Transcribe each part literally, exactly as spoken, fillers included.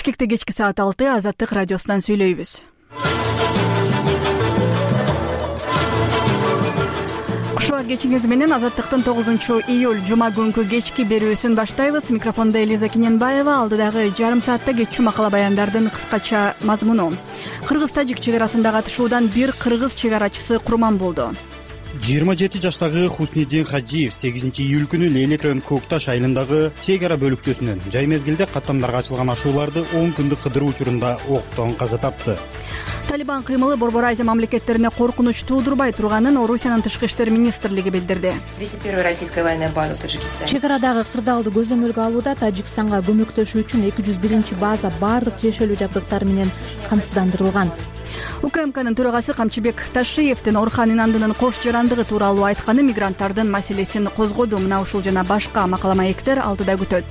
Бишкекте кечки саат алты Азаттык радиосунан сүйлөйбүз. Кушуа кечиңиз менен Азаттыктын тогузунчу июль жума күнкү кечки берүүсүн баштайбыз. Микрофондо Элиза Кененбаева, алдыдагы жарым саатта кеччү макала баяндардын кыскача мазмуну. Кыргыз-тажик чек арасындагы атышуудан бир кыргыз чек арачысы курман болду. жыйырма жети жаштагы Хуснидин Хаджиев сегизинчи июль күнү Лейлек Көкташ айылындагы чек ара бөлүкчөсүнөн жай мезгилде каттамдарга ачылган ашууларды он күндүк кыдыруу учурунда октон каза тапты. Талибан кыймылы Борбор Азия мамлекеттерине коркунуч туудурбай турганын Орусиянын тышкы иштер министрлиги билдирди. десять первая российская военная база в Таджикистане. Чек арадагы кырдаалды көзөмөлгө алууда Тажикстанга көмөктөшүү үчүн эки жүз биринчи база баардык тиешелүү жабдыктар менен камсыздандырылган. УКМКнын төрагасы Камчыбек Ташиевдин Орхан Инандынын кош жарандыгы тууралуу айтканы мигранттардын маселесин козгоду. Мына ушул жана башка макала маектер алдыда күтөт.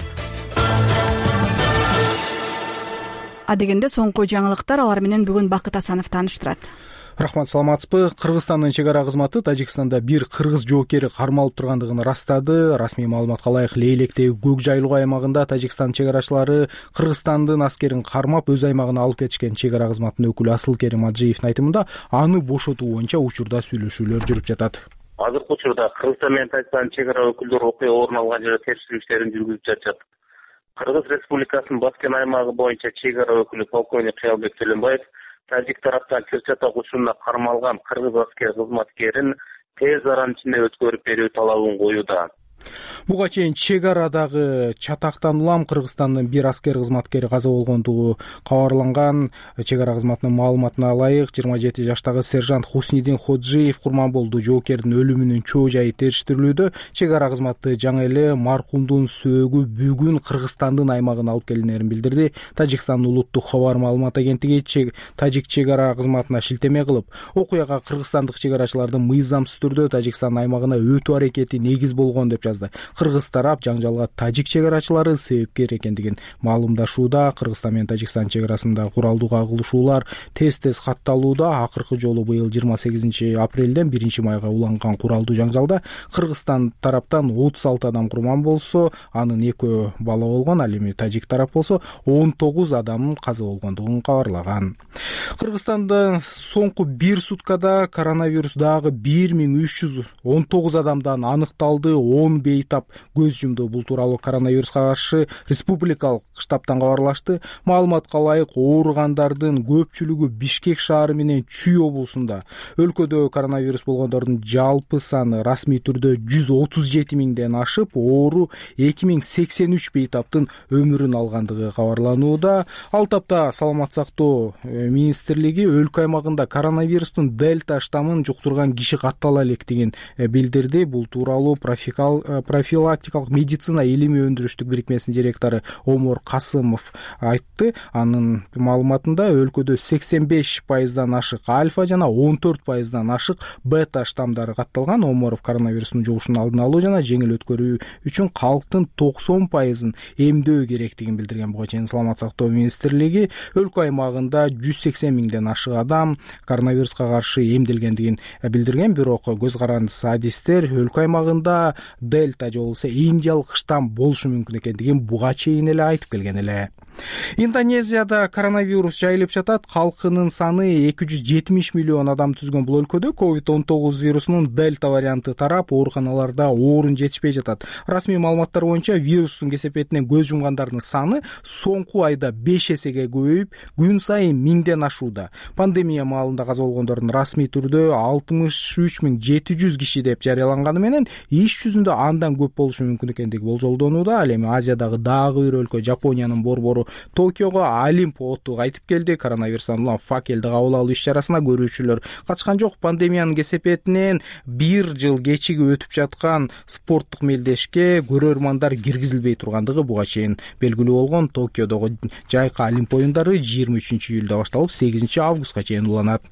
Адегенде соңку жаңылыктар, алар менен бүгүн Бакыт Асанов тааныштырат. Рахмат, саламатсызбы? Кыргызстандын чек ара кызматы Тажикстанда бир кыргыз жоокери кармалып тургандыгын ырастады. Расмий маалыматка ылайык Лейлектеги көк жайлуу аймагында Тажикстан чек арачылары Кыргызстандын аскерин кармап өз аймагына алып кетишкен. Чек ара кызматынын өкүлү Асылкерим Аджиевдин айтымында аны бошотуу боюнча учурда сүйлөшүүлөр жүрүп жатат. Азыркы учурда Кыргызстан менен Тажикстандын чек ара өкүлдөрү окуя орун алган жерде териштирүү иштерин жүргүзүп жатышат. Кыргыз Республикасынын Баскен аймагы боюнча чек ара өкүлү полковник Кыялбек Төлөнбаев Тажик тараптан Кырчатак учурунда кармалган кыргыз аскер кызматкерин тез аранын ичинде өткөрүп берүү талабын коюуда. Буга чейин чек арадагы чатактан улам Кыргызстандын бир аскер кызматкери каза болгондугу кабарланган. Чек ара кызматынын маалыматына ылайык жыйырма жети жаштагы сержант Хуснидин Ходжиев курман болду. Жоокердин өлүмүнүн чоо жайы териштирилүүдө. Чек ара кызматы жаңы эле маркумдун сөөгү бүгүн Кыргызстандын аймагына алып келинерин билдирди. Тажикстандын улуттук кабар маалымат агенттиги чек Тажик чек ара кызматына шилтеме кылып, окуяга кыргызстандык чек арачылардын мыйзамсыз түрдө Тажикстандын аймагына өтүү аракети негиз болгон деп жазды. Кыргыз тарап жаңжалга тажик чек арачылары себепкер экендигин маалымдашууда. Кыргызстан менен Тажикстан чек арасында куралдуу кагылышуулар тез-тез катталууда. Акыркы жолу быйыл жыйырма сегизинчи апрелден биринчи майга уланган куралдуу жаңжалда Кыргызстан тараптан отуз алты адам курман болсо, анын экөө бала болгон. Ал эми тажик тарап болсо он тогуз адам каза болгондугун кабарлаган. Кыргызстанда соңку бир суткада коронавирус дагы бир миң үч жүз он тогуз адамдан аныкталды. он бейтап көз жумду. Бул тууралуу коронавируска каршы республикалык штабтан кабарлашты. Маалыматка ылайык ооругандардын көпчүлүгү Бишкек шаары менен Чүй облусунда. Өлкөдө коронавирус болгондордун жалпы саны расмий түрдө жүз отуз жети миңден ашып, оору эки миң сексен үч бейтаптын өмүрүн алгандыгы кабарланууда. Ал тапта Саламат сактоо министрлиги өлкө аймагында коронавирустун дельта штаммын жуктурган киши каттала электигин билдирди. Бул тууралуу профилактикалык медицина илимий өндүрүштүк бирикмесинин директору Омор Касымов айтты. Анын маалыматында өлкөдө сексен беш пайыздан ашык альфа жана он төрт пайыздан ашык бета штамдары катталган. Оморов коронавирустун жугушун алдын алуу жана жеңил өткөрүү үчүн калктын токсон пайызын эмдөө керектигин билдирген. Буга чейин Саламат сактоо министрлиги өлкө аймагында жүз сексен миңден ашык адам коронавируска каршы эмделгендигин билдирген. Бирок көз карандысы адистер өлкө аймагында дельта же болбосо индиялык штамм болушу мүмкүн экендигин буга чейин эле айтып келген эле. Индонезияда коронавирус жайылып жатат. Калкынын саны эки жүз жетимиш миллион адам түзгөн бул өлкөдө ковид он тогуз вирусунун дельта варианты тарап, ооруканаларда орун жетишпей жатат. Расмий маалыматтар боюнча вирустун кесепетинен көз жумгандардын саны соңку айда беш эсеге көбөйүп, күн сайын миңден ашууда. Пандемия маалында каза болгондордун расмий түрдө алтымыш үч миң жети жүз киши деп жарыяланганы менен иш жүзүндө андан көп болушу мүмкүн экендиги болжолдонууда. Ал эми Азиядагы дагы бир өлкө Жапониянын борбору Токиого Олимп отту кайтып келди. Коронавирустан улам факелди кабыл алуу иш-чарасына көрүүчүлөр катышкан жок. Пандемиянын кесепетинен бир жыл кечиги өтүп жаткан спорттук мелдешке көрөрмандар киргизилбей тургандыгы буга чейин белгилүү болгон. Токиодогу жайкы Олимп оюндары жыйырма үчүнчү июлда башталып, сегизинчи августка чейин уланат.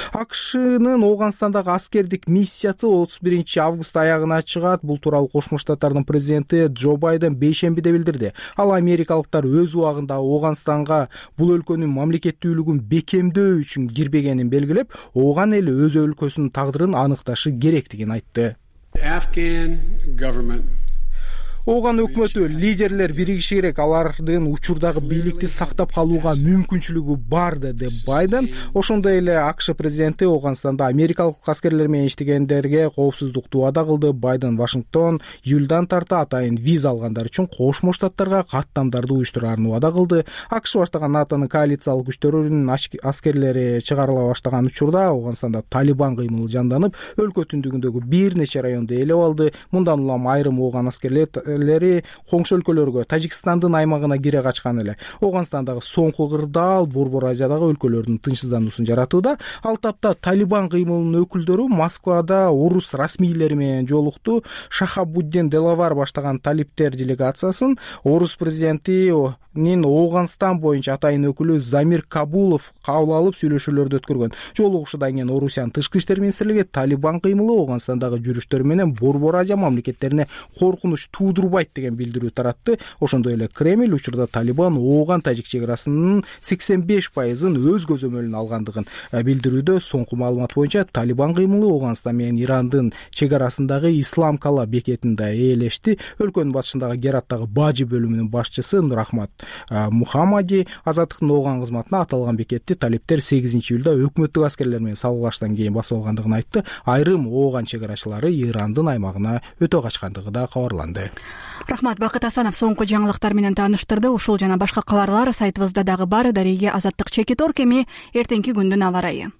АКШнын Ооганстандагы аскердик миссиясы отуз биринчи август аягына чыгат. Бул тууралуу Кошмо Штаттардын президенти Джо Байден бейшембиде билдирди. Ал америкалыктар өз убагында Ооганстанга бул өлкөнүн мамлекеттүүлүгүн бекемдөө үчүн кирбегенин белгилеп, Ооган эли өз өлкөсүнүн тагдырын аныкташы керектигин айтты. Ооган өкмөтү лидерлер биригиши керек, алардын учурдагы бийликти сактап калууга мүмкүнчүлүгү бар, деди Байден. Ошондой эле АКШ президенти Ооганстанда америкалык аскерлер менен иштегендерге коопсуздукту убада кылды. Байден Вашингтон июлдан тарта атайын виза алгандар үчүн Кошмо Штаттарга каттамдарды уюштурарын убада кылды. АКШ баштаган НАТОнун коалициялык күчтөрүнүн аскерлери чыгарыла баштаган учурда Ооганстанда Талибан кыймылы жанданып, өлкө түндүгүндөгү бир нече районду ээлеп алды. Мындан улам айрым Ооган аскерлери коңшу өлкөлөргө, Тажикстандын аймагына кире качкан эле. Ооганстандагы соңку кырдаал Борбор Азиядагы өлкөлөрдүн тынчсыздануусун жаратууда. Ал тапта Талибан кыймылынын өкүлдөрү Москвада орус расмийлери менен жолукту. Шахабуддин Делавар баштаган талиптер делегациясын орус президентинин Ооганстан боюнча атайын өкүлү Замир Кабулов кабыл алып сүйлөшүүлөрдү өткөргөн. Жолугушуудан кийин Орусиянын тышкы иштер министрлиги Талибан кыймылы Ооганстандагы жүрүштөр менен Борбор Азия мамлекеттерине коркунуч туудурбайт деген билдирүү таратты. Ошондой эле Кремль учурда Талибан Ооган тажик чек арасынын сексен беш пайызын өз көзөмөлүнө алгандыгын билдирүүдө. Соңку маалымат боюнча Талибан кыймылы Ооганстан менен Ирандын чек арасындагы Ислам Кала бекетинде ээлешти. Өлкөнүн батышындагы Гераттагы Бажи бөлүмүнүн башчысы Нурахмат Мухаммади азаттыктын Ооган кызматына аталган бекетти талиптер сегизинчи июлда өкмөттүк аскерлер менен салгылаштан кийин басып алгандыгын айтты. Айрым Ооган чек арачылары Ирандын аймагына өтө качкандыгы да кабарланды. Рахмат, Бакыт Асанов соңку жаңылыктар менен тааныштырды. Ушул жана башка кабарлар сайтыбызда дагы бар. Дареге Азаттык Чекитор кеми эртеңки күндүн аба ырайы.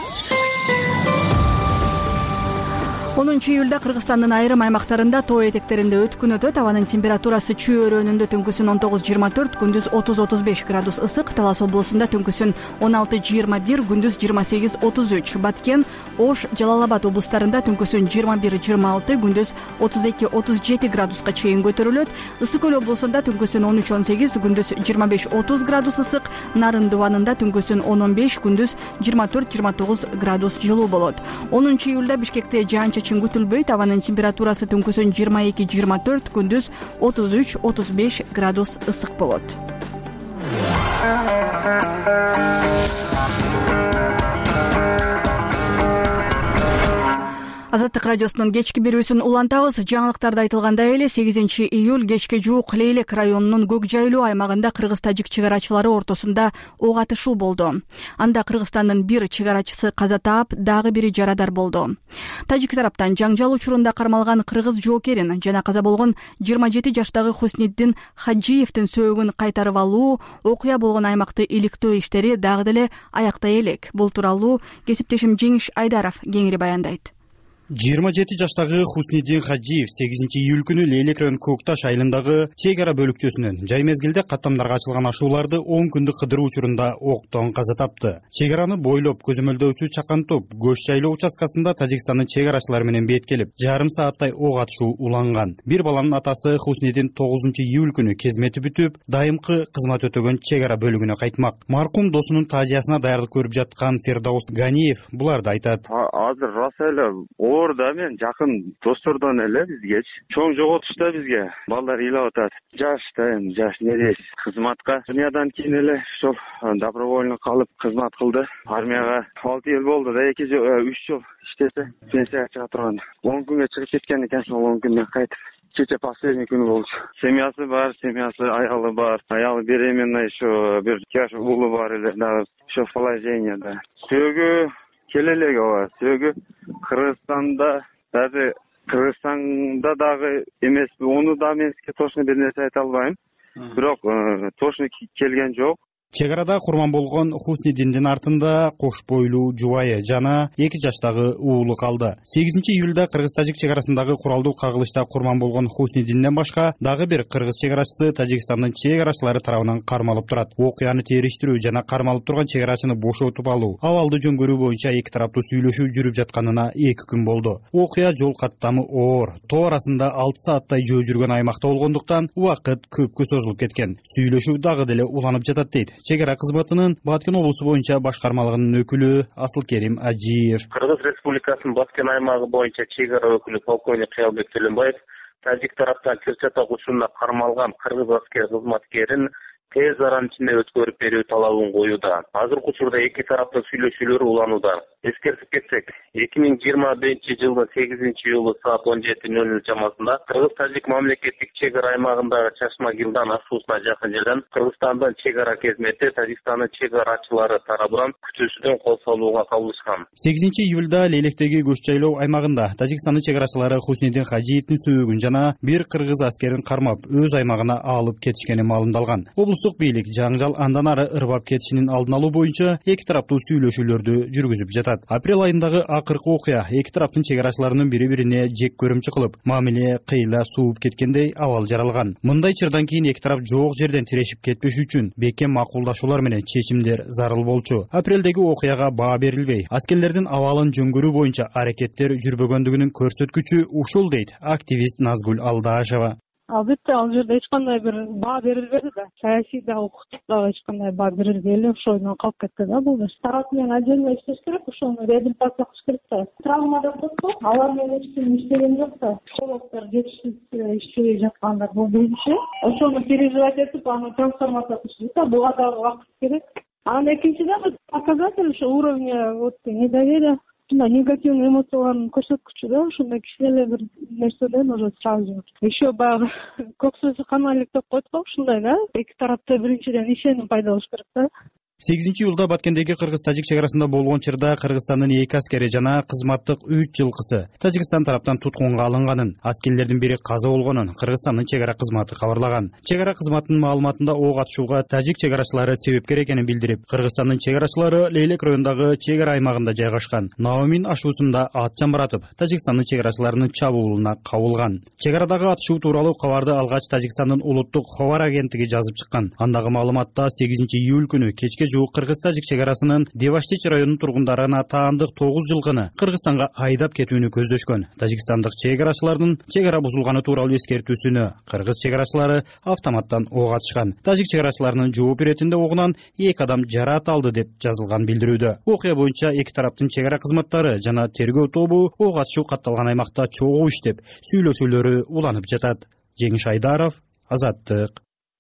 онунчу июлда Кыргызстандын айрым аймактарында тоо этектеринде өткүн өтөт. Абанын температурасы чүй өрөөнүндө түнкүсүн он тогуз жыйырма төрт, күндүз отуз отуз беш градус ысык. Талас облусунда түнкүсүн он алты жыйырма бир, күндүз жыйырма сегиз отуз үч. Баткен, Ош, Жалал Абад облустарында түнкүсүн жыйырма бир жыйырма алты, күндүз отуз эки отуз жети градуска чейин көтөрүлөт. Ысык көл облусунда түнкүсүн он үч он сегиз, күндүз жыйырма беш отуз градус ысык. Нарын дубанында түнкүсүн он он беш, күндүз жыйырма төрт жыйырма тогуз градус жылуу болот. онунчу июлда Бишкекте жаан-чачын күтүлбөйт. Абанын температурасы түнкүсүн жыйырма эки жыйырма төрт, күндүз отуз үч отуз беш градус ысык болот. Азаттык радиосунун кечки берүүсүн улантабыз. Жаңылыктарда айтылгандай эле сегизинчи июль кечке жуук Лейлек районунун көк жайлуу аймагында кыргыз-тажик чек арачылары ортосунда ок атышуу болду. Анда Кыргызстандын бир чек арачысы каза таап, дагы бири жарадар болду. Тажик тараптан жаңжал учурунда кармалган кыргыз жоокерин жана каза болгон жыйырма жети жаштагы Хусниддин Хаджиевдин сөөгүн кайтарып алуу, окуя болгон аймакты иликтөө иштери дагы деле аяктай элек. Бул тууралуу кесиптешим Жеңиш Айдаров кеңири баяндайт. жыйырма жети жаштагы Хусниддин Хаджиев сегизинчи июль күнү Лейлек району Көкташ айылындагы чек ара бөлүкчөсүнөн жай мезгилде каттамдарга ачылган ашууларды он күндүк кыдыруу учурунда октон каза тапты. Чек араны бойлоп көзөмөлдөөчү чакан топ Көш жайлоо участкасында Тажикстандын чек арачылары менен беткелип, жарым сааттай ок атышуу уланган. Бир баланын атасы Хусниддин тогузунчу июль күнү кезмети бүтүп, дайымкы кызмат өтөгөн чек ара бөлүгүнө кайтмак. Маркум досунун таажиясына даярдык көрүп жаткан Фердаус Ганиев буларды айтат. Азыр раса эле Орда мен жакын достордон эле бизгечи чоң жоготушта бизге балдар ыйлап атат. Жашта эми жаш нерес кызматка армиядан кийин эле ошол добровольно калып кызмат кылды. Армияга алты жыл болду да эки жыл үч жыл иштесе пенсияга чыга турган. он күнгө чыгып кеткен экен, ошол он күндөн кайтып кече последний күнү болчу. Семьясы бар, семьясы аялы бар. Аялы беременна, еще бир жаш уулу бар эле дагы ошо положенияда. Сөөгү келелеги ооба, сөөгү Кыргызстанда, даже Кыргызстанда дагы эмес, ону да мен сизге точно бир нерсе айта албайм. Бирок точно келген жок. Чек арада курман болгон Хусниддиндин артында кош бойлуу жубайы жана эки жаштагы уулу калды. сегизинчи июлда кыргыз-тажик чек арасындагы куралдуу кагылышта курман болгон Хусниддинден башка дагы бир кыргыз чек арачысы Тажикстандын чек арачылары тарабынан кармалып турат. Окуяны териштирүү жана кармалып турган чек арачыны бошотуп алуу, абалды жөн көрүү боюнча эки тараптуу сүйлөшүү жүрүп жатканына эки күн болду. Окуя жол каттамы оор, тоо арасында алты сааттай жөө жүргөн аймакта болгондуктан убакыт көпкө созулуп кеткен. Сүйлөшүү дагы деле уланып жатат дейт чек ара кызматынын Баткен облусу боюнча башкармалыгынын өкүлү Асылкерим Ажиев. Кыргыз Республикасынын Баткен аймагы боюнча чек ара өкүлү полковник Кыялбек Төлөнбаев тажик тараптан Кырчатак учурунда кармалган кыргыз аскер кызматкерин тез аранын ичинде өткөрүп берүү талабын коюуда. Азыркы учурда эки тараптын сүйлөшүүлөрү уланууда. Эскертип кетсек, эки миң жыйырма биринчи жылдын сегизинчи июлу саат он жети ноль ноль чамасында Кыргыз-Тажик мамлекеттик чек ара аймагындагы Чашма-Гилдан асуусуна жакын жерден Кыргызстандын чек ара кызмети Тажикстандын чек арачылары тарабынан күтүүсүдөн кол салууга кабылышкан. сегизинчи июлда Лейлектеги көч жайлоо аймагында Тажикстандын чек арачылары Хуснидин Хажиевдин сөөгүн жана бир кыргыз аскерин кармап өз аймагына алып кетишкени маалымдалган. Облустук бийлик жаңжал андан ары ырбап кетишинин алдын алуу боюнча эки тараптуу сүйлөшүүлөрдү жүргүзүп жатат. Апрель айындагы акыркы окуя эки тараптын чек арачыларынын бири-бирине жек көрүмчү кылып, мамиле кыйла сууп кеткендей абал жаралган. Мындай чырдан кийин эки тарап жок жерден тирешип кетпеш үчүн бекем макулдашуулар менен чечимдер зарыл болчу. Апрелдеги окуяга баа берилбей, аскерлердин абалын жөнгөрүү боюнча аракеттер жүрбөгөндүгүнүн көрсөткүчү ушул дейт активист Назгүл Алдашева. Албетте ал жерде эч кандай бир баа берилбеди да, саясий да, укуктук да эч кандай баа берилбей эле ошол менен калып кетти да бул. Тарап менен отдельно иштеш керек, ошону реабилитация кылыш керек да. Травмада болсо, алар менен эч ким иштеген жок да. Психологдор жетишсиз иштебей жаткандар бул биринчи. Ошону переживать этип, аны трансформация кылыш керек да, буга дагы убакыт керек. Анан экинчиден показатель ошо уровня вот недоверия, негативный эмоциялардын көрсөткүчү да, ушундай кичине бир нерселер уже сразу. Еще баягы көк сөзү каналик деп койдук го, ушундай да. Эки тарапта биринчиден ишеним пайда болуш керек да. сегизинчи июлда Баткендеги Кыргыз-Тажик чек арасында болгон чырда Кыргызстандын эки аскери жана кызматтык үч жылкысы Тажикстан тараптан туткунга алынганын, аскерлердин бири каза болгонун Кыргызстандын чек ара кызматы кабарлаган. Чек ара кызматынын маалыматында ок атышууга тажик чек арачылары себепкер экенин билдирип, Кыргызстандын чек арачылары Лейлек районундагы чек ара аймагында жайгашкан Наомин ашуусунда атчан баратып, Тажикстандын чек арачыларынын чабуулуна кабылган. Чек арадагы атышуу тууралуу кабарды алгач Тажикстандын улуттук хабар агенттиги жазып чыккан. Андагы маалыматта сегизинчи июль күнү кечке жуук Кыргыз-Тажик чек арасынын Деваштич районунун тургундарына таандык тогуз жылкыны Кыргызстанга айдап кетүүнү көздөшкөн. Тажикстандык чек арачылардын чек ара бузулганы тууралуу эскертүүсүнө кыргыз чек арачылары автоматтан ок атышкан. Тажик чек арачыларынын жооп беретинде огунан эки адам жараат алды деп жазылган билдирүүдө. Окуя боюнча эки тараптын чек ара кызматтары жана тергөө тобу ок атышуу катталган аймакта чогуу иштеп, сүйлөшүүлөрү уланып жатат. Жеңиш Айдаров, Азаттык.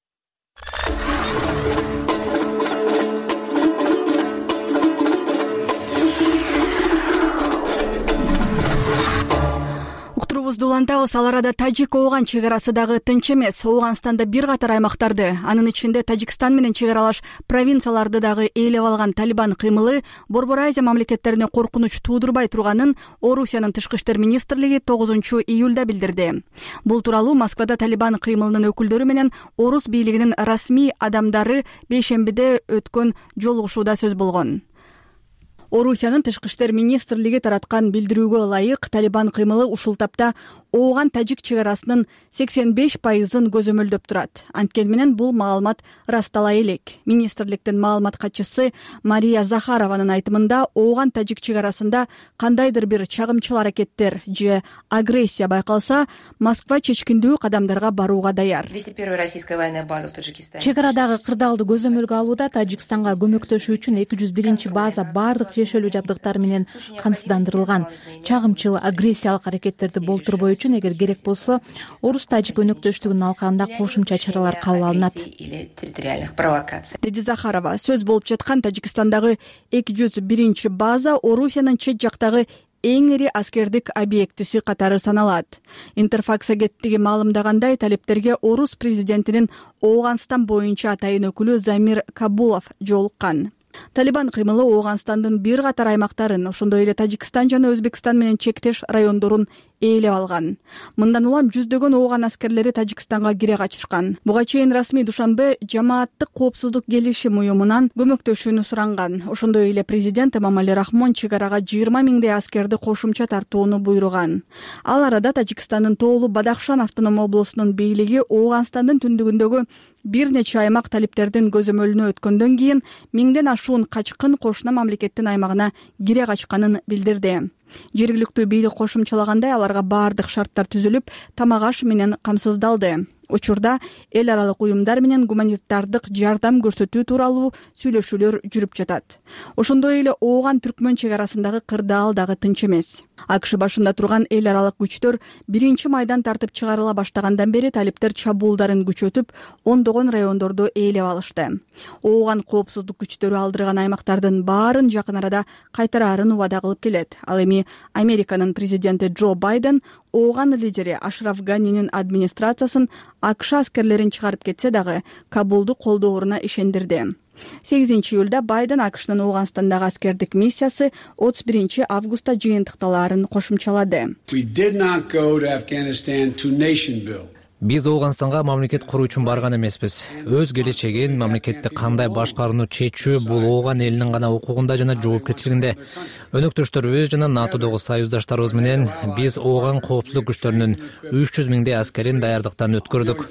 Улантабыз, ал арада Тажик-Ооган чек арасы дагы тынч эмес. Ооганстанда бир катар аймактарды, анын ичинде Тажикстан менен чек аралаш провинцияларды дагы ээлеп алган Талибан кыймылы Борбор Азия мамлекеттерине коркунуч туудурбай турганын Орусиянын тышкы иштер министрлиги тогузунчу июлда билдирди. Бул тууралуу Москвада Талибан кыймылынын өкүлдөрү менен орус бийлигинин расмий адамдары бейшембиде өткөн жолугушууда сөз болгон. Орусиянын тышкы иштер министрлиги тараткан билдирүүгө ылайык, Талибан кыймылы ушул тапта Ооган-Тажик чек арасынын сексен беш пайызын көзөмөлдөп турат. Анткени менен бул маалымат растала элек. Министрликтин маалымат катчысы Мария Захарованын айтымында Ооган-Тажик чек арасында кандайдыр бир чагымчыл аракеттер же агрессия байкалса, Москва чечкиндүү кадамдарга барууга даяр. двести первая российская военная база в Таджикистане. Чек арадагы кырдаалды көзөмөлгө алууда Тажикстанга көмөктөшүү үчүн эки жүз биринчи база бардык тиешелүү жабдыктар менен камсыздандырылган. Чагымчыл агрессиялык аракеттерди болтурбоо үчүн эгер керек болсо, орус-тажик өнөктөштүгүнүн алкагында кошумча чаралар кабыл алынат. Деди Захарова, сөз болуп жаткан Тажикстандагы эки жүз биринчи база Орусиянын чет жактагы эң ири аскердик объектиси катары саналат. Интерфакс агенттиги маалымдагандай, талептерге орус президентинин Ооганстан боюнча атайын өкүлү Замир Кабулов жолуккан. Талибан кыймылы Ооганстандын бир катар аймактарын, ошондой эле Тажикстан жана Өзбекстан менен чектеш райондорун ээлеп алган. Мындан улам жүздөгөн Ооган аскерлери Тажикстанга кире качышкан. Буга чейин расмий Душанбе жамааттык коопсуздук келишим уюмунан көмөктөшүүнү суранган. Ошондой эле президент Эмомали Рахмон чек арага жыйырма миңдей аскерди кошумча тартууну буйруган. Ал арада Тажикстандын тоолу Бадахшан автоном облусунун бийлиги Ооганстандын түндүгүндөгү бир нече аймак талиптердин көзөмөлүнө өткөндөн кийин миңден ашуун качкын кошуна мамлекеттин аймагына кире качканын билдирди. Жергиликтүү бийлик кошумчалагандай аларга баардык шарттар түзүлүп, тамак аш менен камсыздалды. Учурда эл аралык уюмдар менен гуманитардык жардам көрсөтүү тууралуу сүйлөшүүлөр жүрүп жатат. Ошондой эле Ооган Түркмөн чек арасындагы кырдаал дагы тынч эмес. АКШ башында турган эл аралык күчтөр биринчи майдан тартып чыгарыла баштагандан бери талиптер чабуулдарын күчөтүп, ондогон райондорду ээлеп алышты. Ооган коопсуздук күчтөрү алдырган аймактардын баарын жакын арада кайтараарын убада кылып келет. Ал эми Американын президенти Джо Байден Ооган лидери Ашраф Ганинин администрациясын АКШ аскерлерин чыгарып кетсе дагы Кабулду колдооруна ишендирди. сегизинчи июлда Байден АКШнын Ооганстандагы аскердик миссиясы отуз биринчи августта жыйынтыкталаарын кошумчалады. Биз Ооганстанга мамлекет куруу үчүн барган эмеспиз. Өз келечегин, мамлекетти кандай башкарууну чечүү бул Ооган элинин гана укугунда жана жоопкерчилигинде. Өнөктөштөрүбүз жана НАТОдогу союздаштарыбыз менен биз Ооган коопсуздук күчтөрүнүн үч жүз миңдей аскерин даярдыктан өткөрдүк.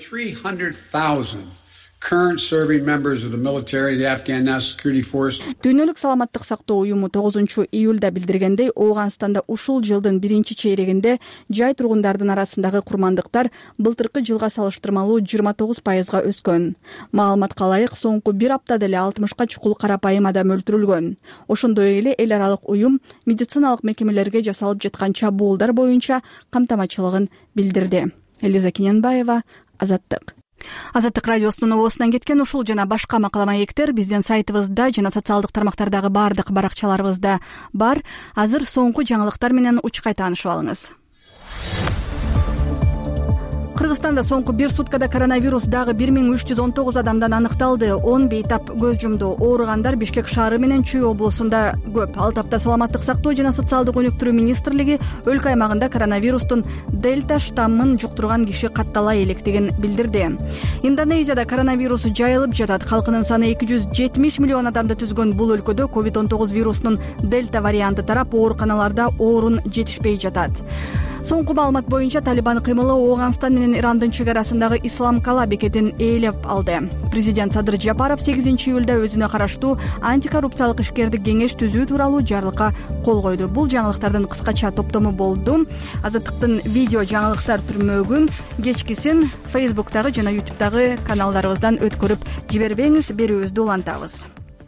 Дүйнөлүк саламаттык сактоо уюму тогузунчу июлда билдиргендей, Ооганстанда ушул жылдын биринчи чейрегинде жай тургундардын арасындагы курмандыктар былтыркы жылга салыштырмалуу жыйырма тогуз пайызга өскөн. Маалыматка ылайык, соңку бир аптада эле алтымышка чукул карапайым адам өлтүрүлгөн. Ошондой эле эл аралык уюм медициналык мекемелерге жасалып жаткан чабуулдар боюнча камтамачылыгын билдирди. Элиза Кененбаева, Азаттык. Азаттык радиосунун оосунан кеткен ушул жана башка макала маектер биздин сайтыбызда жана социалдык тармактардагы баардык баракчаларыбызда бар. Азыр соңку жаңылыктар менен учкай таанышып алыңыз. Кыргызстанда соңку бир суткада коронавирус дагы бир миң үч жүз он тогуз адамдан аныкталды. он бейтап көз жумду. Ооругандар Бишкек шаары менен Чүй облусунда көп. Ал тапта саламаттык сактоо жана социалдык өнүктүрүү министрлиги өлкө аймагында коронавирустун дельта штаммын жуктурган киши каттала электигин билдирди. Индонезияда коронавирус жайылып жатат. Калкынын саны эки жүз жетимиш миллион адамды түзгөн бул өлкөдө ковид он тогуз вирусунун дельта варианты тарап, ооруканаларда орун жетишпей жатат. Соңку маалымат боюнча Талибан кыймылы Ооганстан менен Ирандын чек арасындагы Ислам Кала бекетин ээлеп алды. Президент Садыр Жапаров сегизинчи июлда өзүнө караштуу антикоррупциялык ишкердик кеңеш түзүү тууралуу жарлыкка кол койду. Бул жаңылыктардын кыскача топтому болду. Азаттыктын видео жаңылыктар түрмөгүн кечкисин Facebook'тагы жана YouTube'дагы каналдарыбыздан өткөрүп жибербеңиз, берүүбүздү улантабыз.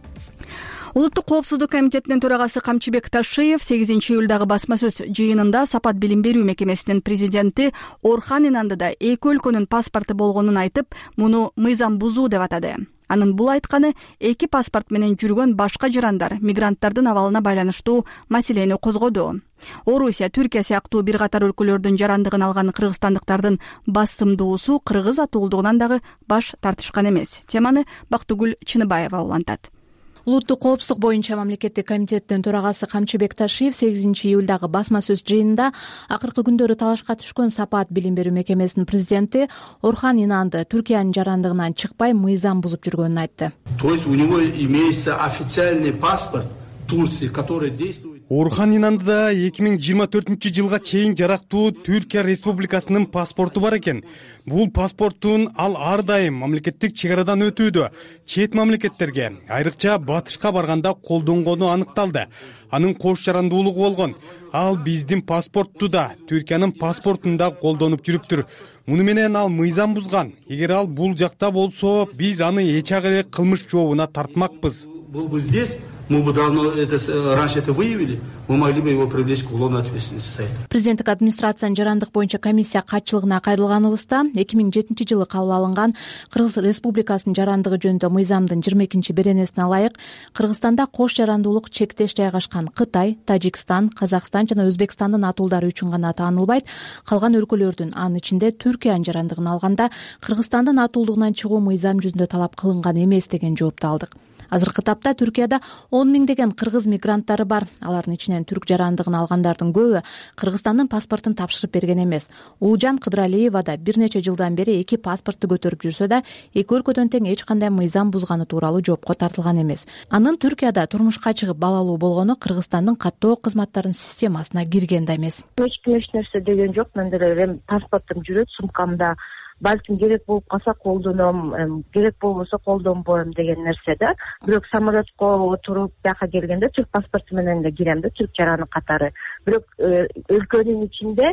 Улуттук коопсуздук комитетинин төрагасы Камчыбек Ташиев сегизинчи июлдагы басма сөз жыйынында Сапат билим берүү мекемесинин президенти Орхан Инандыда эки өлкөнүн паспорту болгонун айтып, муну мыйзам бузуу деп атады. Анын бул айтканы эки паспорт менен жүргөн башка жарандар мигранттардын абалына байланыштуу маселени козгоду. Орусия, Түркия сыяктуу бир катар өлкөлөрдүн жарандыгын алган кыргызстандыктардын басымдуусу кыргыз атуулдугунан дагы баш тартышкан эмес. Теманы Бактыгүл Чыныбаева улантат. Улуттук коопсуздук боюнча мамлекеттик комитеттин төрагасы Камчыбек Ташиев сегизинчи июлдагы басма сөз жыйынында акыркы күндөрү талашка түшкөн Сапат билим берүү мекемесинин президенти Орхан Инанды Түркиянын жарандыгынан чыкпай мыйзам бузуп жүргөнүн айтты. То есть у него имеется официальный паспорт Турции, который действует. Орхан Инандыда эки миң жыйырма төртүнчү жылга чейин жарактуу Түркия Республикасынын паспорту бар экен. Бул паспорттун ал ар дайым мамлекеттик чек арадан өтүүдө, чет мамлекеттерге, айрыкча батышка барганда колдонгону аныкталды. Анын кош жарандуулугу болгон. Ал биздин паспортту да, Түркиянын паспортун да колдонуп жүрүптүр. Муну менен ал мыйзам бузган. Эгер ал бул жакта болсо, биз аны эч ак эле кылмыш жообуна тартмакпыз. Был бы здесь, мы бы давно это, раньше это выявили, мы могли бы его привлечь к уголовной ответственности. Президенттик администрациянын жарандык боюнча комиссия катчылыгына кайрылганыбызда эки миң жетинчи жылы кабыл алынган Кыргыз Республикасынын жарандыгы жөнүндө мыйзамдын жыйырма экинчи беренесине ылайык Кыргызстанда кош жарандуулук чектеш жайгашкан Кытай, Тажикстан, Казакстан жана Өзбекстандын атуулдары үчүн гана таанылбайт. Калган өлкөлөрдүн, анын ичинде Түркиянын жарандыгын алганда Кыргызстандын атуулдугунан чыгуу мыйзам жүзүндө талап кылынган эмес деген жоопту алдык. Азыркы тапта Түркияда он миңдеген кыргыз мигранттары бар. Алардын ичинен түрк жарандыгын алгандардын көбү Кыргызстандын паспортун тапшырып берген эмес. Улжан Кыдыралиева да бир нече жылдан бери эки паспорту көтөрүп жүрсө да, эки өлкөдөн тең эч кандай мыйзам бузганы тууралуу жоопко тартылган эмес. Анын Түркияда турмушка чыгып балалуу болгону Кыргызстандын каттоо кызматтарынын системасына кирген да эмес. Эч эч нерсе деген жок. Менде паспортум жүрөт сумкамда. балким керек болуп калса колдоном, керек болбосо колдонбойм деген нерсе да. Бирок самолетко отуруп бияка келгенде түрк паспорту менен эле кирем да, түрк жараны катары. Бирок өлкөнүн ичинде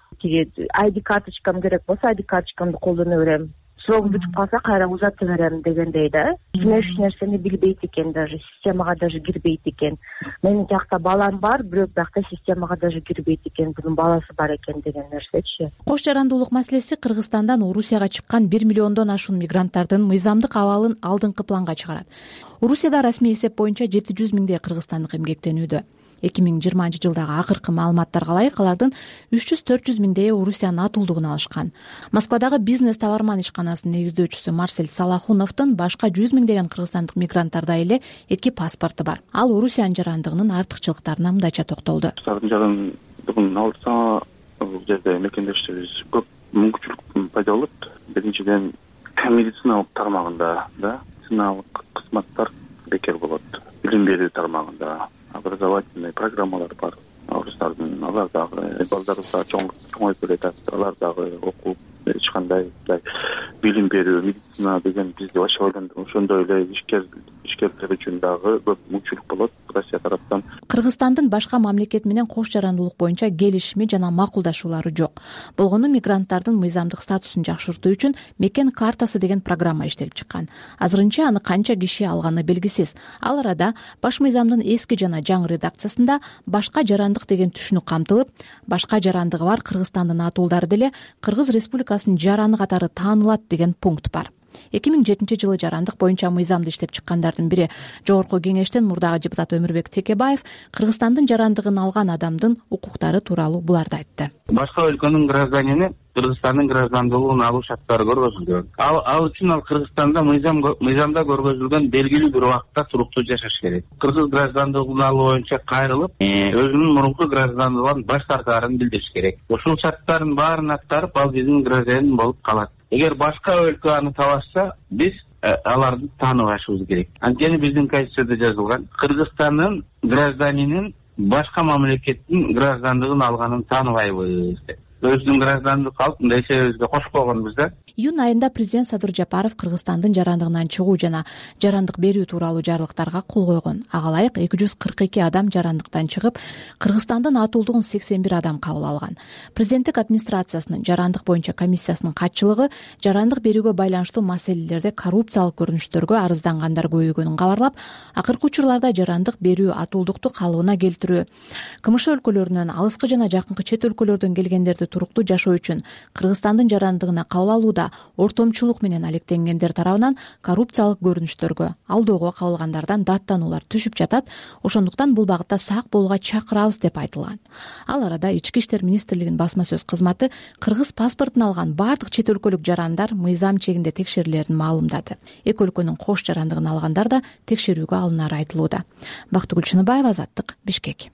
ай ди карточкам керек болсо ай ди карточкамды колдоно берем. Срок бүтүп калса кайра узатып берем дегендей да. Эч нерсени билбейт экен, даже системага даже кирбейт экен. Менин жакта балам бар, бирок биякта системага даже кирбейт экен, бунун баласы бар экен деген нерсечи. Кош жарандуулук маселеси Кыргызстандан Орусияга чыккан бир миллиондон ашуун мигранттардын мыйзамдык абалын алдыңкы планга чыгарат. Орусияда расмий эсеп боюнча жети жүз миңдей кыргызстандык эмгектенүүдө. эки миң жыйырманчы жылдагы акыркы маалыматтарга ылайык алардын үч жүз төрт жүз миңдейи Орусиянын атуулдугун алышкан. Москвадагы бизнес товарман ишканасынын негиздөөчүсү Марсель Салахуновдун башка жүз миңдеген кыргызстандык мигранттарда эле эки паспорту бар. Ал Орусиянын жарандыгынын артыкчылыктарына мындайча токтолду. Жарандыгын алса, бул жерде мекендештерибиз көп мүмкүнчүлүк пайда болот. Биринчиден, медициналык тармагында да медициналык кызматтар бекер болот. Билим берүү тармагында образовательный программалар бар. Орустардын алар дагы балдарыбызга чоң чоңойтуп атат. Алар дагы окуп эч кандай билим берүү, медицина деген бизде башка ойлондук. Ошондой эле ишкер ишкерлер үчүн дагы көп мүмкүнчүлүк болот Россия тараптан. Кыргызстандын башка мамлекет менен кош жарандуулук боюнча келишими жана макулдашуулары жок. Болгону мигранттардын мыйзамдык статусун жакшыртуу үчүн мекен картасы деген программа иштелип чыккан. Азырынча аны канча киши алганы белгисиз. Ал арада баш мыйзамдын эски жана жаңы редакциясында башка жарандык деген түшүнүк камтылып, башка жарандыгы бар Кыргызстандын атуулдары деле Кыргыз Республикасынын жараны катары таанылат деген пункт бар. эки миң жетинчи жылы жарандык боюнча мыйзамды иштеп чыккандардын бири Жогорку Кеңештин мурдагы депутаты Өмүрбек Текебаев Кыргызстандын жарандыгын алган адамдын укуктары тууралуу буларды айтты. Башка өлкөнүн гражданини Кыргызстандын граждандыгын алуу шарттары көргөзүлгөн. Ал ал үчүн ал Кыргызстанда мыйзам мыйзамда көргөзүлгөн белгилүү бир убакытта туруктуу жашаш керек. Кыргыз граждандыгын алуу боюнча кайрылып, өзүнүн мурунку граждандыгынан баш тартаарын билдириш керек. Ушул шарттардын баарын аттарып, ал биздин гражданин болуп калат. Эгер башка өлкө аны талашса, биз аларды тааныбашыбыз керек. Анткени биздин конституцияда жазылган Кыргызстандын гражданинин башка мамлекеттин граждандыгын алганын тааныбайбыз деп. Өзүнүн граждандыгын алып, мындай эсебибизге кошуп койгонбуз да. Июнь айында президент Садыр Жапаров Кыргызстандын жарандыгынан чыгуу жана жарандык берүү тууралуу жарлыктарга кол койгон. Ага ылайык эки жүз кырк эки адам жарандыктан чыгып, Кыргызстандын атуулдугун сексен бир адам кабыл алган. Президенттик администрациясынын жарандык боюнча комиссиясынын катчылыгы жарандык берүүгө байланыштуу маселелерде коррупциялык көрүнүштөргө арыздангандар көбөйгөнүн кабарлап, акыркы учурларда жарандык берүү атуулдукту калыбына келтирүү, КМШ өлкөлөрүнөн, алыскы жана жакынкы чет өлкөлөрдөн келгендерди туруктуу жашоо үчүн Кыргызстандын жарандыгына кабыл алууда ортомчулук менен алектенгендер тарабынан коррупциялык көрүнүштөргө алдоого кабылгандардан даттануулар түшүп жатат. Ошондуктан бул багытта сак болууга чакырабыз деп айтылган. Ал арада Ички иштер министрлигинин басма сөз кызматы кыргыз паспортун алган бардык чет өлкөлүк жарандар мыйзам чегинде текшерилерин маалымдады. Эки өлкөнүн кош жарандыгын алгандар да текшерүүгө алынары айтылууда. Бактыгүл Чыныбаева, Азаттык, Бишкек.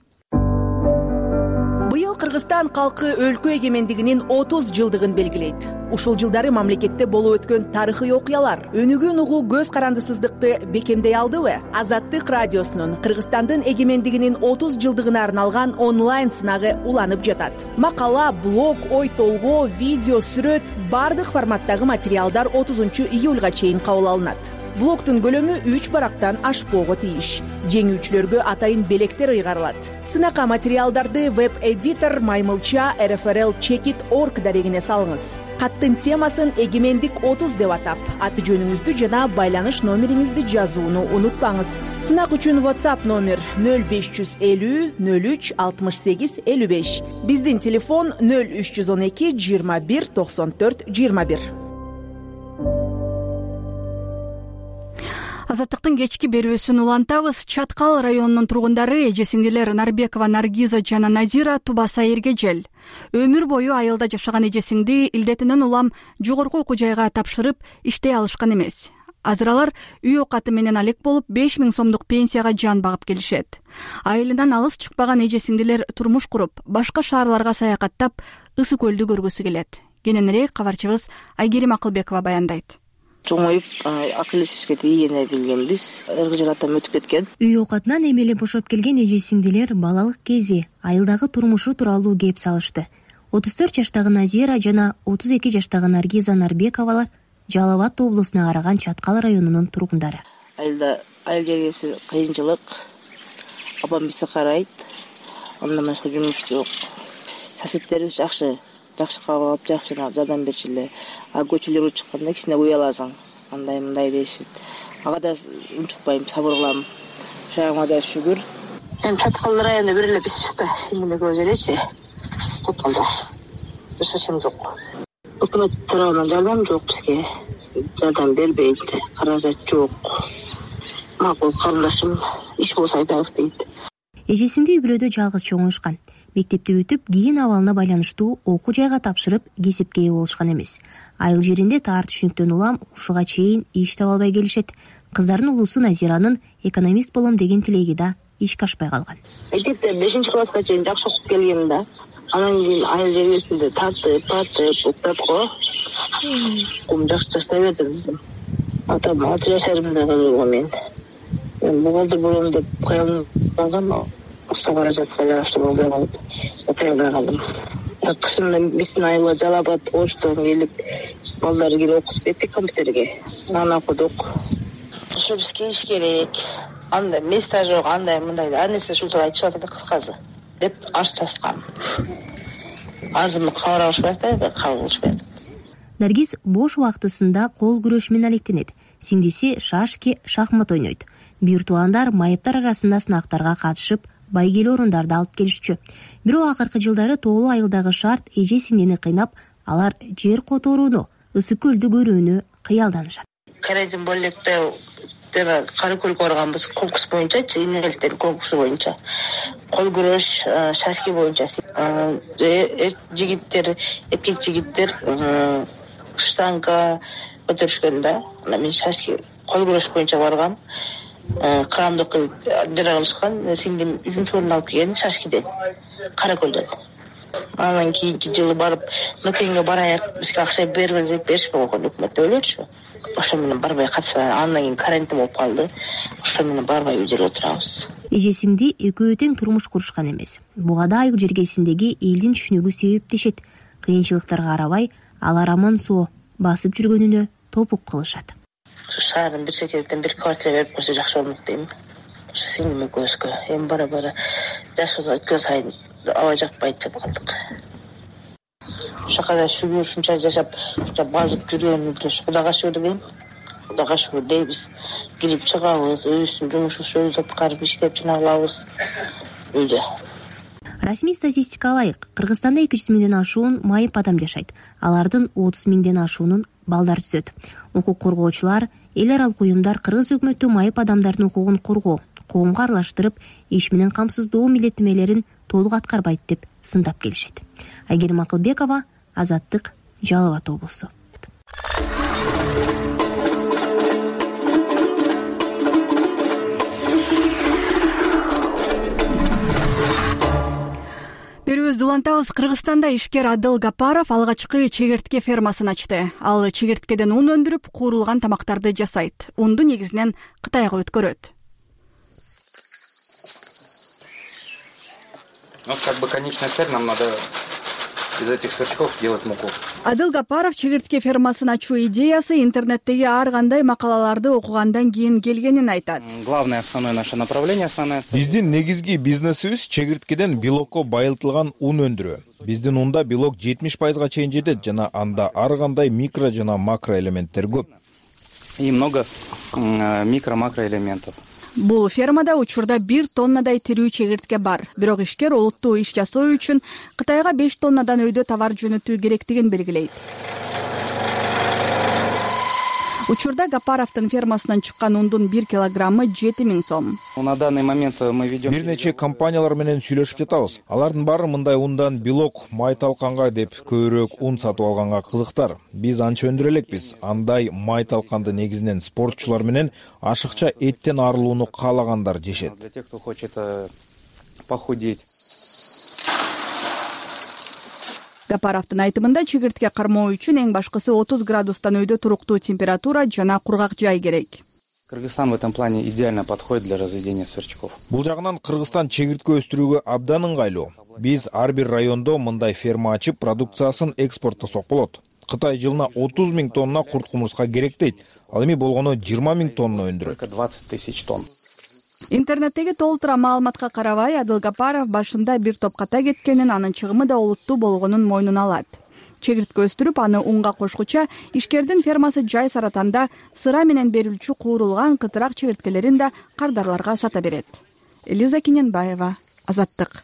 Быйыл Кыргызстан калкы өлкө эгемендигинин отуз жылдыгын белгилейт. Ушул жылдары мамлекетте болуп өткөн тарыхый окуялар өнүгүүн угуу көз карандысыздыкты бекемдей алдыбы? Азаттык радиосунун Кыргызстандын эгемендигинин отуз жылдыгына арналган онлайн сынагы уланып жатат. Макала, блог, ой толгоо, видео, сүрөт бардык форматтагы материалдар отузунчу июлга чейин кабыл алынат. Блогтун көлөмү үч барактан ашпоого тийиш. Жеңүүчүлөргө атайын белектер ыйгарылат. Сынакка материалдарды веб-эдитор Маймылча эр эф эр эл чекит точка орг дарегине салыңыз. Каттын темасын эгемендик отуз деп атап, аты жөнүңүздү жана байланыш номериңизди жазууну унутпаңыз. Сынак үчүн WhatsApp номер нөл беш жүз элүү нөл үч алтымыш сегиз элүү беш. Биздин телефон нөл үч жүз он эки жыйырма бир токсон төрт жыйырма бир. Азаттыктын кечки берүүсүн улантабыз. Чаткал районунун тургундары эже-сиңдилер Нарбекова Наргиза жана Назира туба сайырге жел. Өмүр бою айылда жашаган эже-сиңди илдетинен улам жогорку окуу жайга тапшырып иштей алышкан эмес. Азыр алар үй окаты менен алек болуп беш миң сомдук пенсияга жан багып келишет. Айылынан алыс чыкпаган эже-сиңдилер турмуш куруп, башка шаарларга саякаттап, ысык көлдү көргүсү келет. Кененирээк кабарчыбыз Айгерим Акылбекова баяндайт. Чоңоюп акыл эсибизге тийгене билгенбиз. Ыргы жараттан өтүп кеткен. Үй окатынан эмеле бошоп келген эже-сиңдилер балалык кези айылдагы турмушу тууралуу кеп салышты. отуз төрт жаштагы Назира жана отуз эки жаштагы Наргиза Нарбековалар Жалал Абад облусуна караган Чаткал районунун тургундары. Айылда айыл жергеси кыйынчылык, апам бизди карайт, андан башка жумуш жок. Соседтерибиз жакшы, жакшы кабыл алып, жакшы жардам берчү. А көчөлөргө чыкканда кичине уяласың, андай мындай дешет. Ага да унчукпайм, сабыр кылам. Ошоңа да шүгүр. Эми Чаткал району бир эле биз-биз да, сиңиме көз элечи. Чаткалда эч нерсе жок. Өкмөт тарабынан жардам жок бизге. Жардам бербейт, каражат жок. Макул карындашым иш болсо айтайлык дейт. Эжесинде үй бүлөдө жалгыз чоңуйушкан. Мектепти бүтүп, кийин абалына байланыштуу окуу жайга тапшырып, кесипке ээ болушкан эмес. Айыл жеринде таар түшүнүктөн улам ушуга чейин иш таба албай келишет. Кыздардын улусу Назиранын экономист болом деген тилеги да ишке ашпай калган. Мектепте бешинчи класска чейин жакшы окуп келгем да. Анан кийин айыл жергесинде тартып, тартып, уктатко. Кум жакшы жаштай бердим. Атам алты жашарымда калган мен. Мен бухгалтер болом деп кыялдагам. Ошто каражат байланыштуу болбой калып, окуй албай калдым. Кышында биздин айылга Жалал Абад Оштон келип, балдарды келип окутуп кеттик компьютерге. Аны окудук. Ошо бизге иш керек. Андай места жок, андай мындай ар нерсе ушул туралы айтышып атат кыскасы деп аш таскам. Азырмы кабар алышпай атпайбы, кабыл кылышпай атат. Наргиз бош убактысында кол күрөшү менен алектенет. Сиңдиси шашки, шахмат ойнойт. Бир туугандар майыптар арасында сынактарга катышып, байгелүү орундарды алып келишчү. Бирок акыркы жылдары тоолуу айылдагы шарт эже сиңдини кыйнап, алар жер которууну, ысык көлдү көрүүнү кыялданышат. Каражым боллекте дера кары көлгө барганбыз, конкурс боюнча, инелтер конкурсу боюнча. Кол күрөш, шашки боюнча жигиттер, эркек жигиттер штанга көтөрүшкөн да. Мен шашки кол күрөш боюнча баргам. Кырамдык дера кылышкан, сиңдим үчүнчү орун алып келген шашкиден, кара көлдөн. Анан кийинки жылы барып, НКНге барайык, бизге акча бербей деп беришпей койгон өкмөт ойлочу. Ошо менен барбай катышпай, андан кийин карантин болуп калды. Ошо менен барбай үйдө отурабыз. Эжесиңди экөө тең турмуш курушкан эмес. Буга да айыл жергесиндеги элдин түшүнүгү себептешет. Кыйынчылыктарга карабай, алар аман соо басып жүргөнүнө топук кылышат. Шаардын бир чекерден бир квартира берип койсо жакшы болмок дейм. Ошо сиңдиме көзгө. Эми бара-бара жаш өткөн сайын аба жакпайт деп калдык. Ошока да шүгүр ушунча жашап, ушунча базып жүргөнүбүз Кудайга шүгүр дейм. Кудайга шүгүр дейбиз. Кирип чыгабыз, өзүбүздүн жумушубузду өзүбүз аткарып иштеп жана алабыз үйдө. Расмий статистикага ылайык, Кыргызстанда эки жүз миңден ашуун майып адам жашайт. Алардын отуз миңден ашуунун балдар түзөт. Укук коргоочулар, эл аралык уюмдар кыргыз өкмөтү майып адамдардын укугун коргоо, коомго аралаштырып, иш менен камсыздоо милдеттемелерин толук аткарбайт деп сындап келишет. Айгерим Акылбекова, Азаттык, Жалал Абад облусу. Берүүбүздү улантабыз. Кыргызстанда ишкер Адыл Гапаров алгачкы чегиртке фермасын ачты. Ал чегирткеден ун өндүрүп, куурулган тамактарды жасайт. Унду негизинен Кытайга өткөрөт. Ну, как бы конечная цель, нам надо из этих сверчков делать муку. Адыл Гапаров чегиртке фермасын ачуу идеясы интернеттеги ар кандай макалаларды окугандан кийин келгенин айтат. Главное основное наше направление, основная цель. Биздин негизги бизнесибиз чегирткеден белокко байылтылган ун өндүрүү. Биздин унда белок жетимиш пайызга чейин жетет жана анда ар кандай микро жана макро элементтер көп. И много микро-макро элементов. Бул фермада учурда бир тоннадай тирүү чегиртке бар. Бирок ишкер олуттуу иш жасоо үчүн Кытайга беш тоннадан өйдө товар жөнөтүү керектигин белгилейт. Учурда Гапаровдун фермасынан чыккан ундун бир килограммы жети миң сом. На данный момент мы ведем бир нече компаниялар менен сүйлөшүп жатабыз. Алардын баары мындай ундан белок, май талканга деп көбүрөөк ун сатып алганга кызыктар. Биз анча өндүрө элекпиз. Андай май талканды негизинен спортчулар менен ашыкча эттен арылууну каалагандар жешет. Для тех, кто хочет похудеть. Гапаровдун айтымында чегиртке кармоо үчүн эң башкысы отуз градустан өйдө туруктуу температура жана кургак жай керек. Кыргызстан в этом плане идеально подходит для разведения сверчков. Бул жагынан Кыргызстан чегиртке өстүрүүгө абдан ыңгайлуу. Биз ар бир райондо мындай ферма ачып, продукциясын экспорттосок болот. Кытай жылына отуз миң тонна курт кумурска керек дейт. Ал эми болгону жыйырма миң тонна өндүрөт. Только двадцать тысяч тонн. Интернеттеги толтура маалыматка карабай, Адыл Гапаров башында бир топ ката кеткенин, анын чыгымы да олуттуу болгонун мойнуна алат. Чегиртке өстүрүп, аны унга кошкуча, ишкердин фермасы Жай Саратанда сыра менен берилчү куурулган кытырак чегирткелерин да кардарларга сата берет. Элиза Кененбаева, Азаттык.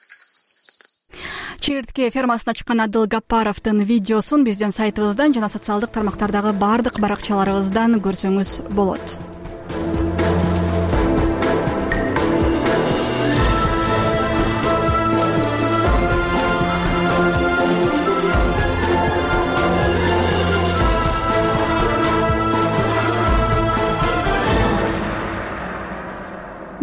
Чегиртке фермасына чыккан Адыл Гапаровдун видеосун биздин сайтыбыздан жана социалдык тармактардагы бардык баракчаларыбыздан көрсөңүз болот.